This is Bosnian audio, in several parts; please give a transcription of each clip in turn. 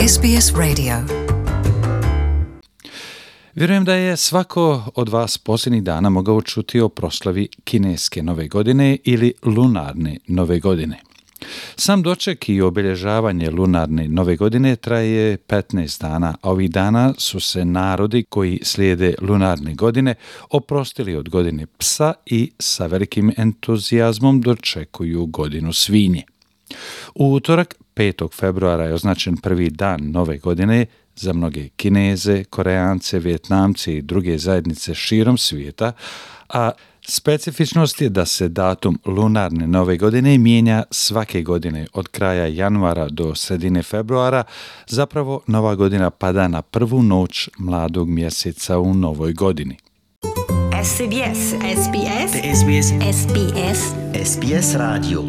SBS Radio. Vjerujem da je svako od vas posljednjih dana mogao čuti o proslavi kineske nove godine ili lunarne nove godine. Sam doček i obilježavanje lunarne nove godine traje 15 dana, a ovih dana su se narodi koji slijede lunarne godine oprostili od godine psa i sa velikim entuzijazmom dočekuju godinu svinje. U utorak 5. februara je označen prvi dan nove godine za mnoge Kineze, Koreance, Vijetnamce i druge zajednice širom svijeta, a specifičnost je da se datum lunarne nove godine mijenja svake godine od kraja januara do sredine februara. Zapravo nova godina pada na prvu noć mladog mjeseca u novoj godini. SBS Radio.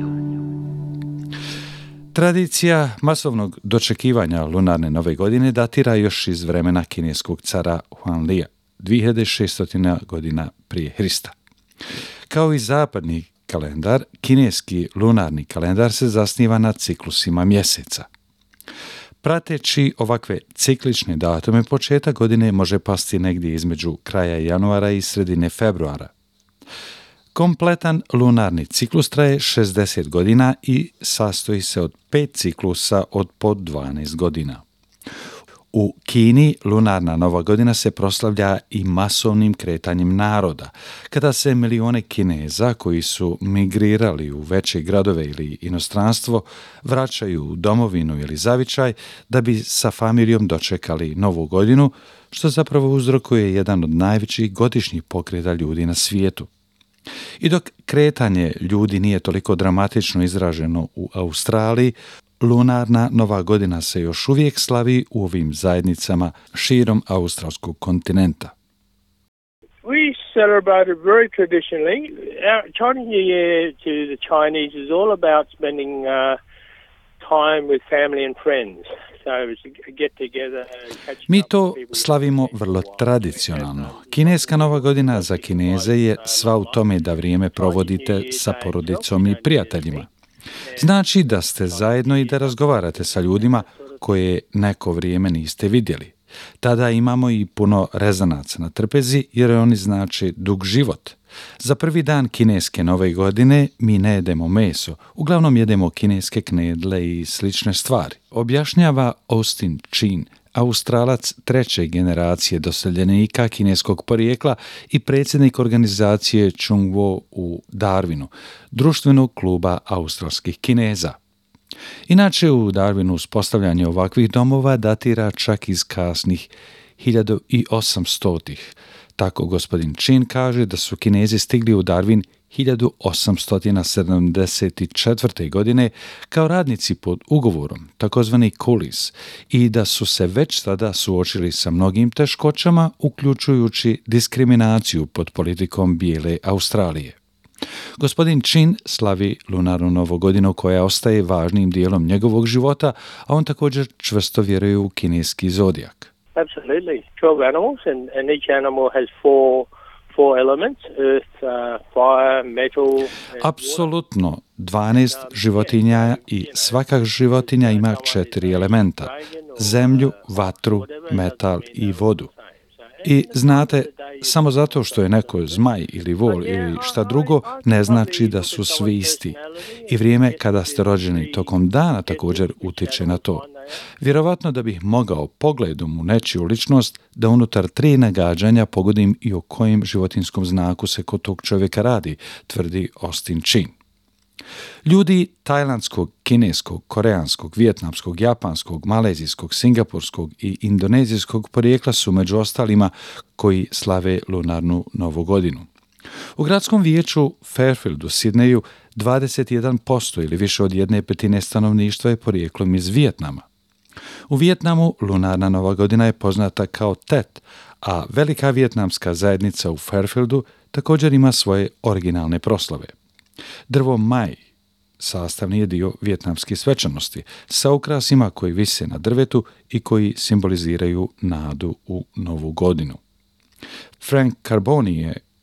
Tradicija masovnog dočekivanja lunarne nove godine datira još iz vremena kineskog cara Huanlia, 2600 godina prije Hrista. Kao i zapadni kalendar, kineski lunarni kalendar se zasniva na ciklusima mjeseca. Prateći ovakve ciklične datume, početak godine može pasti negdje između kraja januara i sredine februara. Kompletan lunarni ciklus traje 60 godina i sastoji se od 5 ciklusa od po 12 godina. U Kini lunarna nova godina se proslavlja i masovnim kretanjem naroda, kada se milione Kineza koji su migrirali u veće gradove ili inostranstvo vraćaju u domovinu ili zavičaj da bi sa familijom dočekali novu godinu, što zapravo uzrokuje jedan od najvećih godišnjih pokreta ljudi na svijetu. I dok kretanje ljudi nije toliko dramatično izraženo u Australiji, lunarna nova godina se još uvijek slavi u ovim zajednicama širom australskog kontinenta. We celebrate it very traditionally. Our Chinese New Year to the Chinese is all about spending time with family and friends. So it's a get together. Mi to slavimo vrlo tradicionalno. Kineska nova godina za Kineze je sva u tome da vrijeme provodite sa porodicom i prijateljima. Znači da ste zajedno i da razgovarate sa ljudima koje neko vrijeme niste vidjeli. Tada imamo i puno rezanaca na trpezi jer oni znači dug život. Za prvi dan kineske nove godine mi ne jedemo meso, uglavnom jedemo kineske knedle i slične stvari. Objašnjava Austin Chin, Australac treće generacije doseljenika kineskog porijekla i predsjednik organizacije Chungwo u Darwinu, društvenog kluba australskih Kineza. Inače, u Darwinu uspostavljanje ovakvih domova datira čak iz kasnih 1800-ih. Tako gospodin Chin kaže da su Kinezi stigli u Darwin 1874. godine kao radnici pod ugovorom, takozvani coolies, i da su se već tada suočili sa mnogim teškoćama, uključujući diskriminaciju pod politikom bijele Australije. Gospodin Chin slavi lunarnu novu godinu koja ostaje važnim dijelom njegovog života, a on također čvrsto vjeruje u kineski zodijak. Absolutely. 12 animals and each animal has four elements: earth, fire, metal. Apsolutno, 12 životinja i svaka životinja ima 4 elementa: zemlju, vatru, metal i vodu. I znate, samo zato što je neko zmaj ili vol ili šta drugo, ne znači da su svi isti. I vrijeme kada ste rođeni tokom dana također utječe na to. Vjerovatno da bih mogao pogledom u nečiju ličnost da unutar 3 nagađanja pogodim i o kojem životinskom znaku se kod tog čovjeka radi, tvrdi Austin Chin. Ljudi tajlandskog, kineskog, koreanskog, vijetnamskog, japanskog, malezijskog, singapurskog i indonezijskog porijekla su među ostalima koji slave lunarnu novu godinu. U gradskom vijeću Fairfield u Sidneju 21% ili više od 1/5 stanovništva je porijeklom iz Vijetnama. U Vijetnamu lunarna nova godina je poznata kao Tet, a velika vijetnamska zajednica u Fairfieldu također ima svoje originalne proslave. Drvo Mai sastavni je dio vijetnamske svečanosti sa ukrasima koji vise na drvetu i koji simboliziraju nadu u novu godinu. Frank Carboni je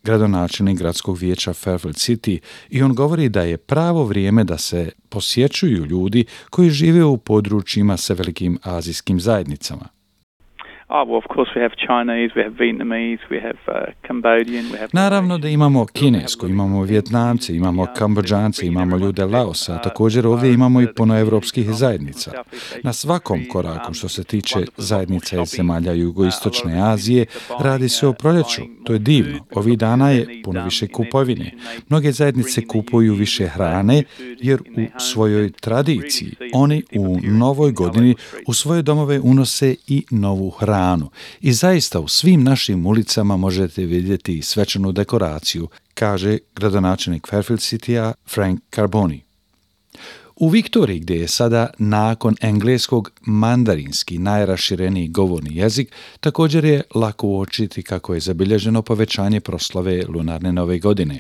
gradonačelnik gradskog vijeća Fairfield City i on govori da je pravo vrijeme da se posjećuju ljudi koji žive u područjima sa velikim azijskim zajednicama. Well, of course we have Chinese, we have Vietnamese, we have Cambodian, we have... Naravno da imamo Kinesko, imamo Vjetnamce, imamo Kambodžance, imamo ljude Laosa, a također ovdje imamo i puno evropskih zajednica. Na svakom koraku što se tiče zajednica iz zemalja jugoistočne Azije, radi se o proljeću. To je divno. Ovih dana je puno više kupovine. Mnoge zajednice kupuju više hrane, jer u svojoj tradiciji oni u novoj godini u svoje domove unose i novu hranu. I zaista u svim našim ulicama možete vidjeti svečanu dekoraciju, kaže gradonačelnik Fairfield Citya Frank Carboni. U Viktoriji, gdje je sada nakon engleskog mandarinski najrašireniji govorni jezik, također je lako uočiti kako je zabilježeno povećanje proslave lunarne nove godine.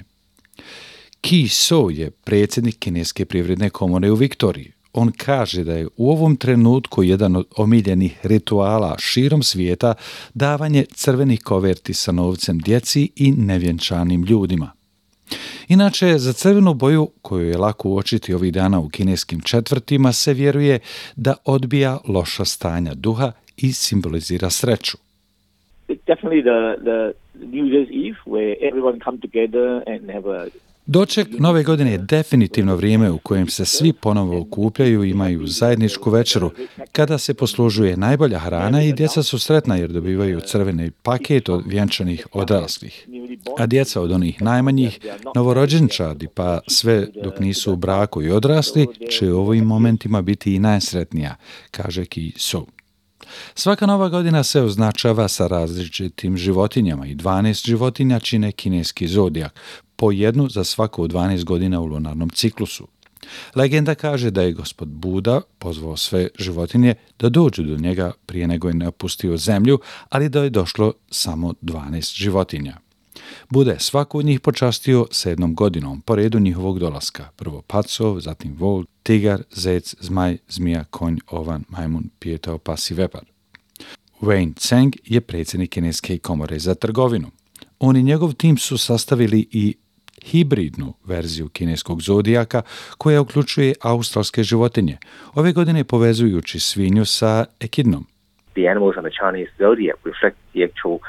Ki So je predsjednik Kineske privredne komore u Viktoriji. On kaže da je u ovom trenutku jedan od omiljenih rituala širom svijeta davanje crvenih koverti sa novcem djeci i nevjenčanim ljudima. Inače, za crvenu boju, koju je lako uočiti ovih dana u kineskim četvrtima, se vjeruje da odbija loša stanja duha i simbolizira sreću. Definitely the New Year's Eve where everyone come together and have a Doček nove godine je definitivno vrijeme u kojem se svi ponovo okupljaju i imaju zajedničku večeru, kada se poslužuje najbolja hrana i djeca su sretna jer dobivaju crveni paket od vjenčanih odraslih. A djeca od onih najmanjih, novorođenčadi pa sve dok nisu u braku i odrasli, će u ovim momentima biti i najsretnija, kaže Ki So. Svaka nova godina se označava sa različitim životinjama i 12 životinja čine kineski zodijak, po jednu za svaku od 12 godina u lunarnom ciklusu. Legenda kaže da je gospod Buda pozvao sve životinje da dođu do njega prije nego je napustio zemlju, ali da je došlo samo 12 životinja. Buda je svaku od njih počastio 7 godinom po redu njihovog dolaska. Prvo pacov, zatim vol, tigar, zec, zmaj, zmija, konj, ovan, majmun, pijetao, pas i vepar. Wayne Tseng je predsjednik Kineske komore za trgovinu. On i njegov tim su sastavili i hibridnu verziju kineskog zodijaka koja uključuje australske životinje, ove godine povezujući svinju sa ekidnom. the animals on the Chinese zodiac reflect the actual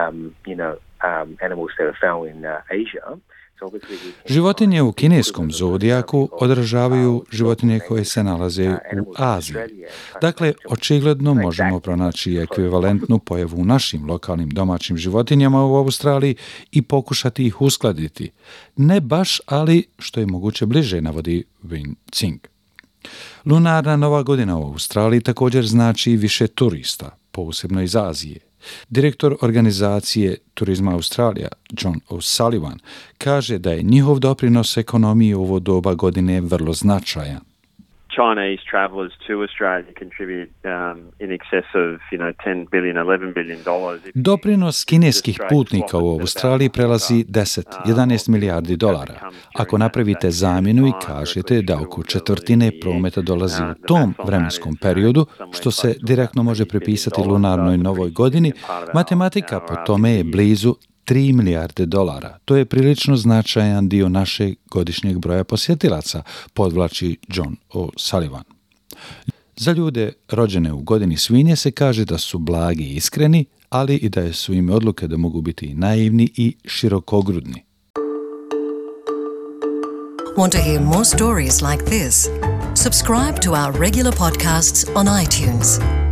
animals that are found in Asia. Životinje u kineskom zodijaku odražavaju životinje koje se nalaze u Aziji. Dakle, očigledno možemo pronaći ekvivalentnu pojavu u našim lokalnim domaćim životinjama u Australiji i pokušati ih uskladiti. Ne baš, ali što je moguće bliže, navodi Wayne Tseng. Lunarna nova godina u Australiji također znači više turista, posebno iz Azije. Direktor organizacije Turizma Australija, John O'Sullivan, kaže da je njihov doprinos ekonomiji u ovo doba godine vrlo značajan. Chinese travellers to Australia contribute in excess of, $10 billion, $11 billion. Doprinos kineskih putnika u Australiji prelazi 10-11 milijardi dolara. Ako napravite zamjenu i kažete da oko četvrtine prometa dolazi u tom vremenskom periodu, što se direktno može pripisati lunarnoj novoj godini, matematika po tome je blizu 3 milijarde dolara. To je prilično značajan dio našeg godišnjeg broja posjetilaca, podvlači John O'Sullivan. Za ljude rođene u godini svinje se kaže da su blagi i iskreni, ali i da su im odluke da mogu biti naivni i širokogrudni. Want to hear more stories like this? Subscribe to our regular podcasts on iTunes.